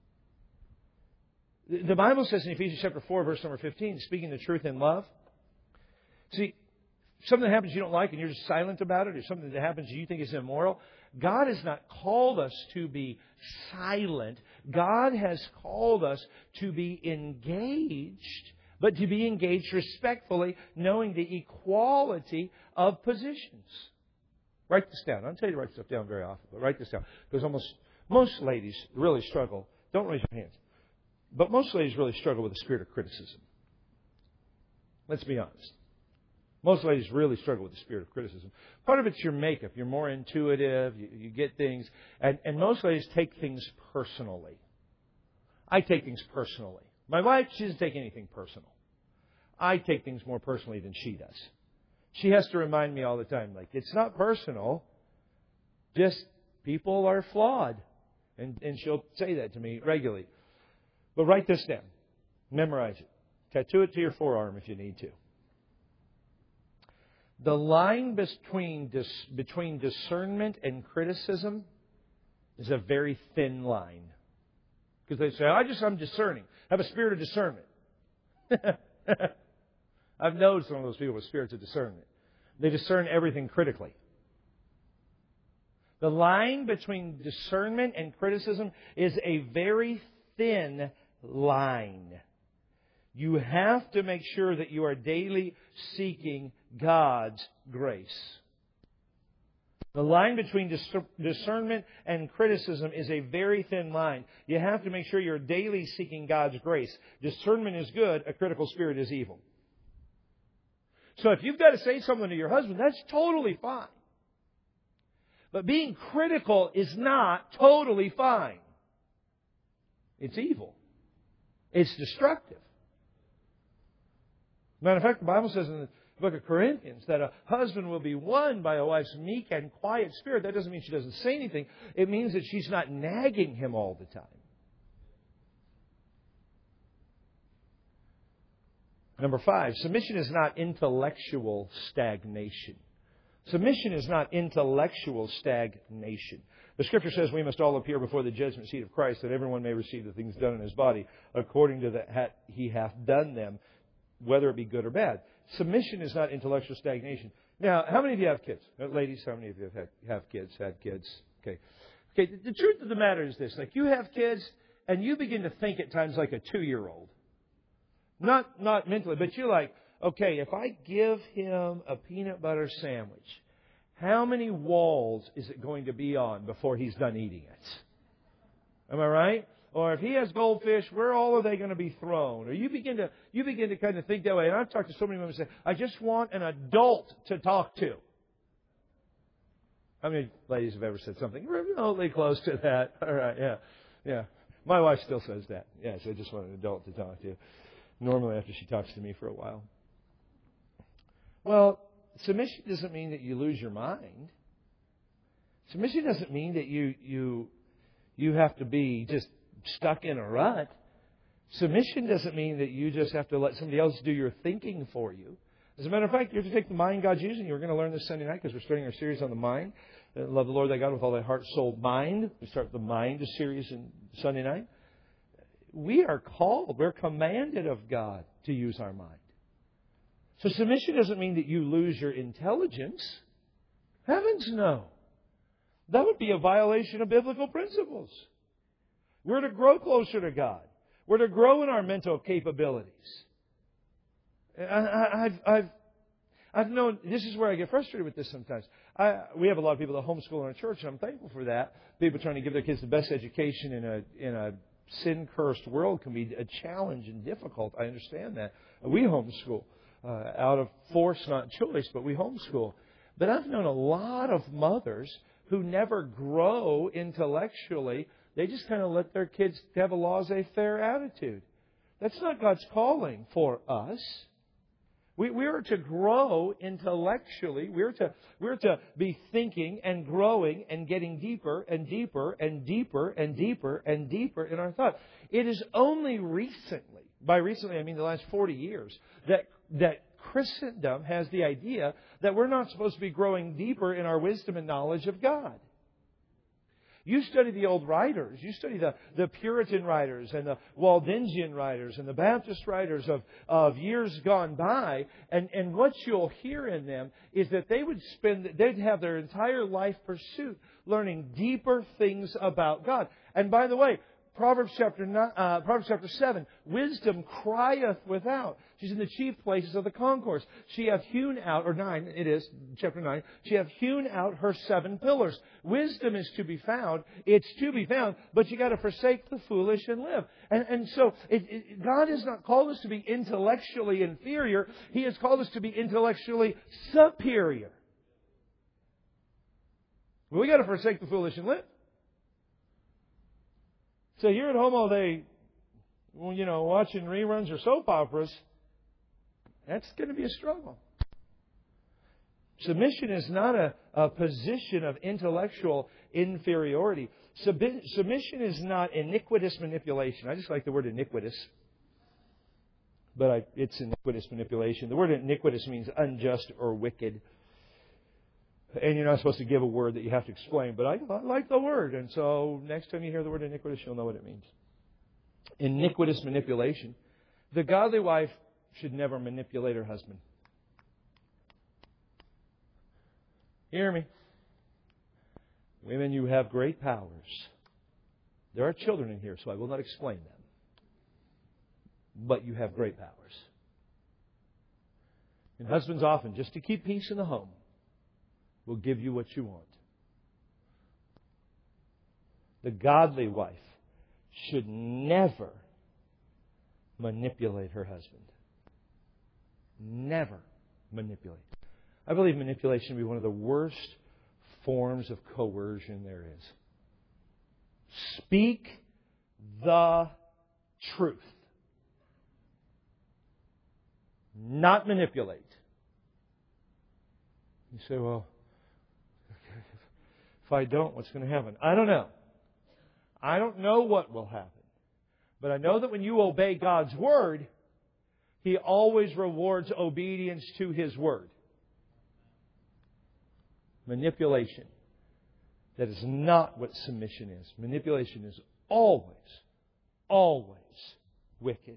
The Bible says in Ephesians chapter four, verse number fifteen, speaking the truth in love. See, something that happens you don't like and you're just silent about it, or something that happens you think is immoral. God has not called us to be silent. God has called us to be engaged, but to be engaged respectfully, knowing the equality of positions. Write this down. I don't tell you to write stuff down very often, but write this down. Because almost most ladies really struggle. Don't raise your hands. But most ladies really struggle with the spirit of criticism. Let's be honest. Most ladies really struggle with the spirit of criticism. Part of it's your makeup. You're more intuitive. You, you get things. And, and most ladies take things personally. I take things personally. My wife, she doesn't take anything personal. I take things more personally than she does. She has to remind me all the time, like, it's not personal. Just people are flawed. And, and she'll say that to me regularly. But write this down. Memorize it. Tattoo it to your forearm if you need to. The line between dis- between discernment and criticism is a very thin line. Because they say, I just, I'm discerning. I have a spirit of discernment. I've known some of those people with spirits of discernment. They discern everything critically. The line between discernment and criticism is a very thin line. You have to make sure that you are daily seeking God's grace. The line between discernment and criticism is a very thin line. You have to make sure you're daily seeking God's grace. Discernment is good, a critical spirit is evil. So if you've got to say something to your husband, that's totally fine. But being critical is not totally fine. It's evil. It's destructive. Matter of fact, the Bible says in the book of Corinthians that a husband will be won by a wife's meek and quiet spirit. That doesn't mean she doesn't say anything. It means that she's not nagging him all the time. Number five, submission is not intellectual stagnation. Submission is not intellectual stagnation. The Scripture says we must all appear before the judgment seat of Christ, that everyone may receive the things done in his body according to that he hath done them, whether it be good or bad. Submission is not intellectual stagnation. Now, how many of you have kids? Ladies, how many of you have, had, have kids, had kids? Okay. Okay. The, the truth of the matter is this. Like, you have kids, and you begin to think at times like a two-year-old. Not, not mentally, but you're like, okay, if I give him a peanut butter sandwich, how many walls is it going to be on before he's done eating it? Am I right? Or if he has goldfish, where all are they going to be thrown? Or you begin to you begin to kind of think that way. And I've talked to so many women who say, I just want an adult to talk to. How many ladies have ever said something remotely close to that? All right, yeah. Yeah. My wife still says that. Yes, I just want an adult to talk to. Normally after she talks to me for a while. Well, submission doesn't mean that you lose your mind. Submission doesn't mean that you you you have to be just stuck in a rut. Submission doesn't mean that you just have to let somebody else do your thinking for you. As a matter of fact, you're to take the mind God's using. You're going to learn this Sunday night because we're starting our series on the mind. Uh, Love the Lord thy God with all thy heart, soul, mind. We start the mind series on Sunday night. We are called, we're commanded of God to use our mind. So submission doesn't mean that you lose your intelligence. Heavens no. That would be a violation of biblical principles. We're to grow closer to God. We're to grow in our mental capabilities. I, I've, I've, I've known, this is where I get frustrated with this sometimes. I, we have a lot of people that homeschool in our church, and I'm thankful for that. People trying to give their kids the best education in a in a sin-cursed world can be a challenge and difficult. I understand that. We homeschool uh, out of force, not choice, but we homeschool. But I've known a lot of mothers who never grow intellectually. They just kind of let their kids have a laissez-faire attitude. That's not God's calling for us. We, we are to grow intellectually. We're to, we're to be thinking and growing and getting deeper and deeper and deeper and deeper and deeper in our thought. It is only recently, by recently I mean the last forty years, that, that Christendom has the idea that we're not supposed to be growing deeper in our wisdom and knowledge of God. You study the old writers. You study the, the Puritan writers and the Waldensian writers and the Baptist writers of, of years gone by. And, and what you'll hear in them is that they would spend, they'd have their entire life pursuit learning deeper things about God. And by the way, Proverbs chapter nine, uh, Proverbs chapter seven, wisdom crieth without. She's in the chief places of the concourse. She hath hewn out, or nine, it is, chapter nine, she hath hewn out her seven pillars. Wisdom is to be found. It's to be found, but you got to forsake the foolish and live. And, and so, it, it, God has not called us to be intellectually inferior. He has called us to be intellectually superior. Well, we got to forsake the foolish and live. So here at home all day, you know, watching reruns or soap operas, that's going to be a struggle. Submission is not a, a position of intellectual inferiority. Submi- submission is not iniquitous manipulation. I just like the word iniquitous. But I, it's iniquitous manipulation. The word iniquitous means unjust or wicked. And you're not supposed to give a word that you have to explain. But I, I like the word. And so next time you hear the word iniquitous, you'll know what it means. Iniquitous manipulation. The godly wife should never manipulate her husband. Hear me. Women, you have great powers. There are children in here, so I will not explain them. But you have great powers. And husbands often, just to keep peace in the home, will give you what you want. The godly wife should never manipulate her husband. Never manipulate. I believe manipulation to be one of the worst forms of coercion there is. Speak the truth. Not manipulate. You say, well, if I don't, what's going to happen? I don't know. I don't know what will happen. But I know that when you obey God's Word, He always rewards obedience to His Word. Manipulation. That is not what submission is. Manipulation is always, always wicked.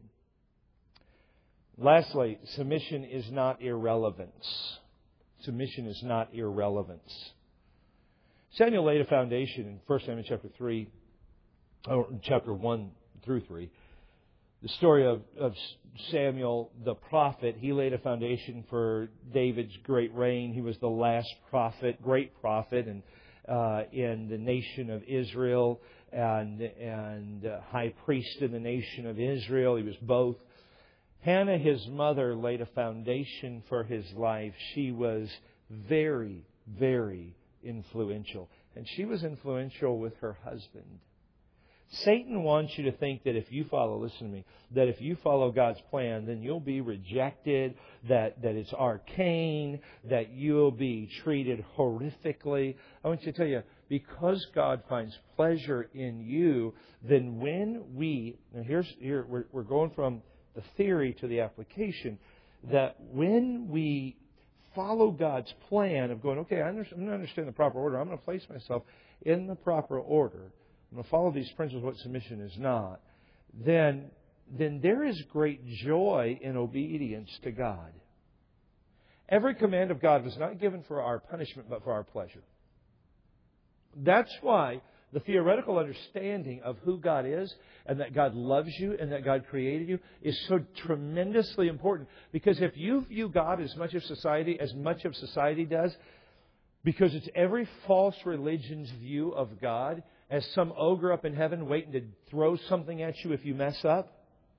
Lastly, submission is not irrelevance. Submission is not irrelevance. Samuel laid a foundation in First Samuel chapter three, or chapter one through three. The story of, of Samuel, the prophet, he laid a foundation for David's great reign. He was the last prophet, great prophet, and uh, in the nation of Israel, and and uh, high priest in the nation of Israel. He was both. Hannah, his mother, laid a foundation for his life. She was very, very influential. And she was influential with her husband. Satan wants you to think that if you follow, listen to me, that if you follow God's plan, then you'll be rejected, that, that it's arcane, that you'll be treated horrifically. I want you to tell you, because God finds pleasure in you, then when we, now here's, here, we're, we're going from the theory to the application. that when we follow God's plan of going, okay, I am going to understand the proper order. I'm going to place myself in the proper order. I'm going to follow these principles, what submission is not. Then, then there is great joy in obedience to God. Every command of God was not given for our punishment, but for our pleasure. That's why the theoretical understanding of who God is and that God loves you and that God created you is so tremendously important. Because if you view God as much of society as much of society does, because it's every false religion's view of God as some ogre up in heaven waiting to throw something at you if you mess up,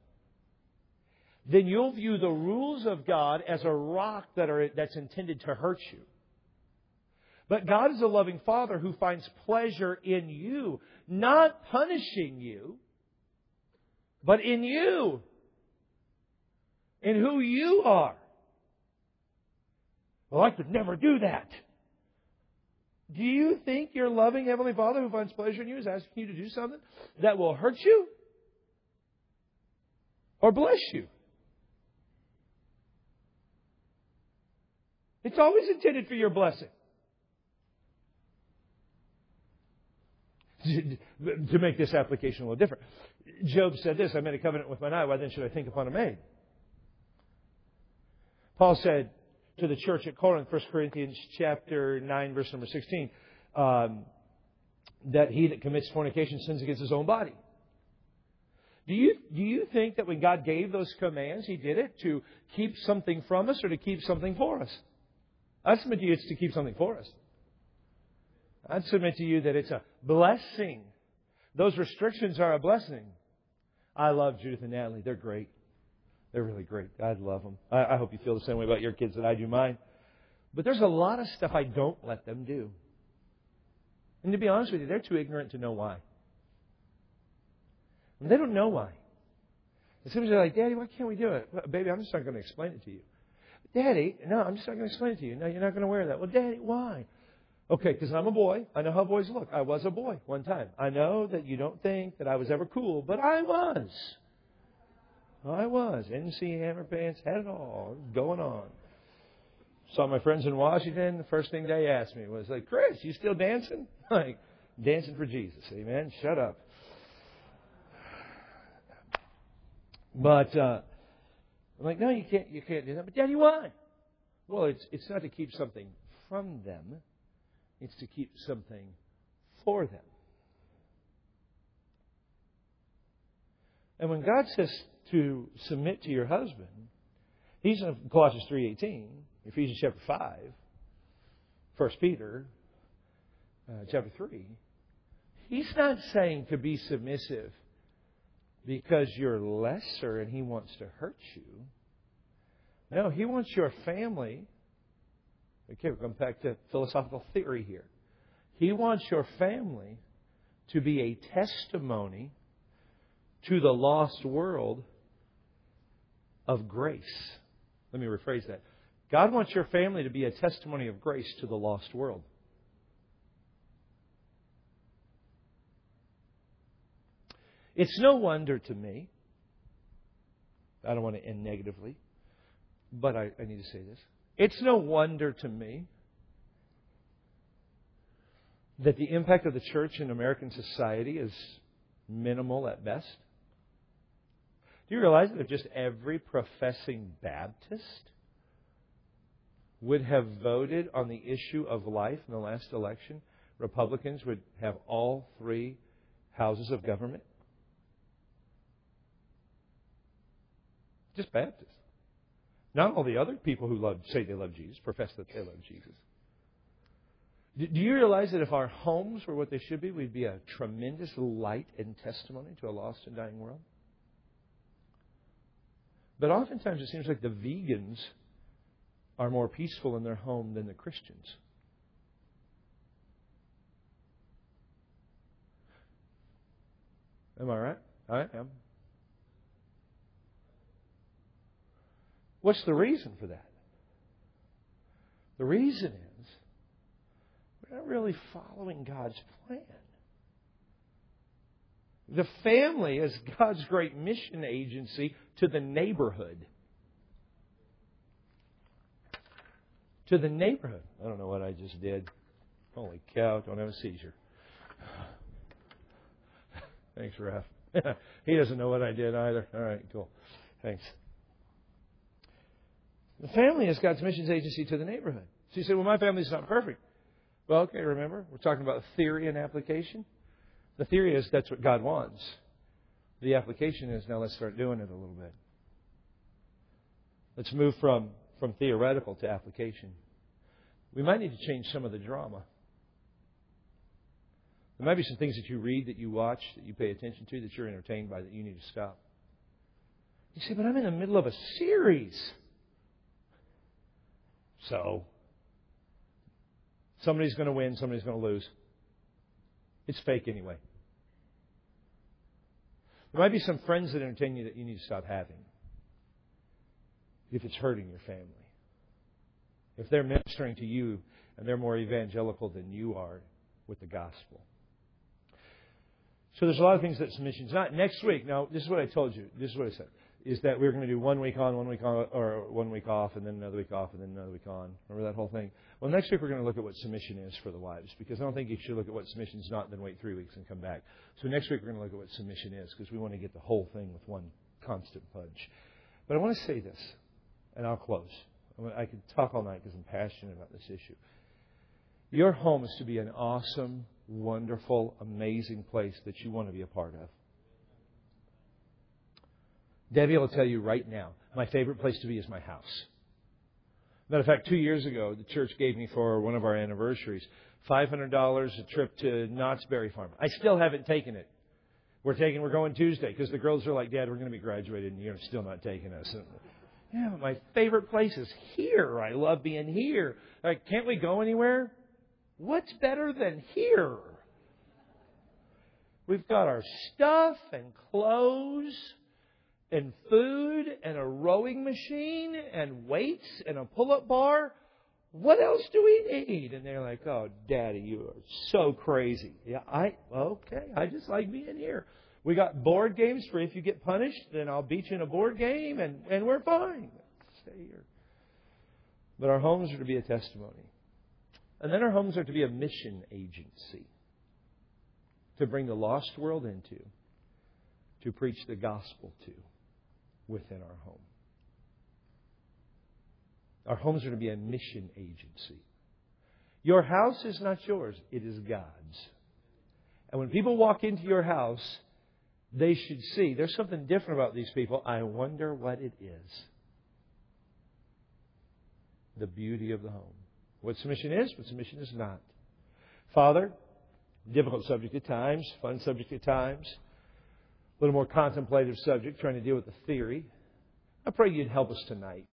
then you'll view the rules of God as a rock that are, that's intended to hurt you. But God is a loving Father who finds pleasure in you, not punishing you, but in you, in who you are. Well, I could never do that. Do you think your loving Heavenly Father who finds pleasure in you is asking you to do something that will hurt you or bless you? It's always intended for your blessing. To make this application a little different, Job said this, I made a covenant with mine eye, why then should I think upon a maid? Paul said to the church at Corinth, First Corinthians chapter nine, verse number sixteen, um, that he that commits fornication sins against his own body. Do you, do you think that when God gave those commands, He did it to keep something from us or to keep something for us? I submit to you it's to keep something for us. I'd submit to you that it's a blessing. Those restrictions are a blessing. I love Judith and Natalie. They're great. They're really great. I love them. I, I hope you feel the same way about your kids that I do mine. But there's a lot of stuff I don't let them do. And to be honest with you, they're too ignorant to know why. And they don't know why. And sometimes they're like, Daddy, why can't we do it? Well, baby, I'm just not going to explain it to you. Daddy, no, I'm just not going to explain it to you. No, you're not going to wear that. Well, Daddy, why? Okay, because I'm a boy. I know how boys look. I was a boy one time. I know that you don't think that I was ever cool, but I was. I was. N C hammer pants, had it all going on. Saw my friends in Washington. The first thing they asked me was like, Chris, you still dancing? Like, dancing for Jesus. Amen. Shut up. But uh, I'm like, no, you can't. You can't do that. But Daddy, why? Well, it's it's not to keep something from them. It's to keep something for them. And when God says to submit to your husband, He's in Colossians three eighteen, Ephesians chapter five, First Peter uh, chapter three. He's not saying to be submissive because you're lesser and He wants to hurt you. No, He wants your family. Okay, we're going back to philosophical theory here. He wants your family to be a testimony to the lost world of grace. Let me rephrase that. God wants your family to be a testimony of grace to the lost world. It's no wonder to me, I don't want to end negatively, but I, I need to say this. It's no wonder to me that the impact of the church in American society is minimal at best. Do you realize that if just every professing Baptist would have voted on the issue of life in the last election, Republicans would have all three houses of government? Just Baptists. Not all the other people who love, say they love Jesus, profess that they love Jesus. Do you realize that if our homes were what they should be, we'd be a tremendous light and testimony to a lost and dying world? But oftentimes it seems like the vegans are more peaceful in their home than the Christians. Am I right? I am. What's the reason for that? The reason is we're not really following God's plan. The family is God's great mission agency to the neighborhood. to the neighborhood. I don't know what I just did. Holy cow, don't have a seizure. Thanks, Raph. He doesn't know what I did either. All right, cool. Thanks. The family is God's missions agency to the neighborhood. So you say, well, my family's not perfect. Well, okay, remember, we're talking about theory and application. The theory is that's what God wants. The application is now let's start doing it a little bit. Let's move from, from theoretical to application. We might need to change some of the drama. There might be some things that you read, that you watch, that you pay attention to, that you're entertained by, that you need to stop. You say, but I'm in the middle of a series. So, somebody's going to win, somebody's going to lose. It's fake anyway. There might be some friends that entertain you that you need to stop having if it's hurting your family. If they're ministering to you and they're more evangelical than you are with the gospel. So there's a lot of things that submission's not. Next week, now, this is what I told you. This is what I said. Is that we're going to do one week on, one week on, or one week off, and then another week off, and then another week on. Remember that whole thing? Well, next week we're going to look at what submission is for the wives, because I don't think you should look at what submission is not, and then wait three weeks and come back. So next week we're going to look at what submission is, because we want to get the whole thing with one constant punch. But I want to say this, and I'll close. I could talk all night because I'm passionate about this issue. Your home is to be an awesome, wonderful, amazing place that you want to be a part of. Debbie will tell you right now, my favorite place to be is my house. Matter of fact, two years ago, the church gave me for one of our anniversaries five hundred dollars a trip to Knott's Berry Farm. I still haven't taken it. We're taking, we're going Tuesday because the girls are like, Dad, we're going to be graduated and you're still not taking us. And, yeah, but my favorite place is here. I love being here. Like, can't we go anywhere? What's better than here? We've got our stuff and clothes and food and a rowing machine and weights and a pull-up bar. What else do we need? And they're like, oh, Daddy, you are so crazy. Yeah, I, okay, I just like being here. We got board games for if you get punished, then I'll beat you in a board game and, and we're fine. Stay here. But our homes are to be a testimony. And then our homes are to be a mission agency to bring the lost world into, to preach the gospel to within our home. Our homes are to be a mission agency. Your house is not yours. It is God's. And when people walk into your house, they should see there's something different about these people. I wonder what it is. The beauty of the home. What submission is, what submission is not. Father, difficult subject at times, fun subject at times, a little more contemplative subject, trying to deal with the theory. I pray you'd help us tonight.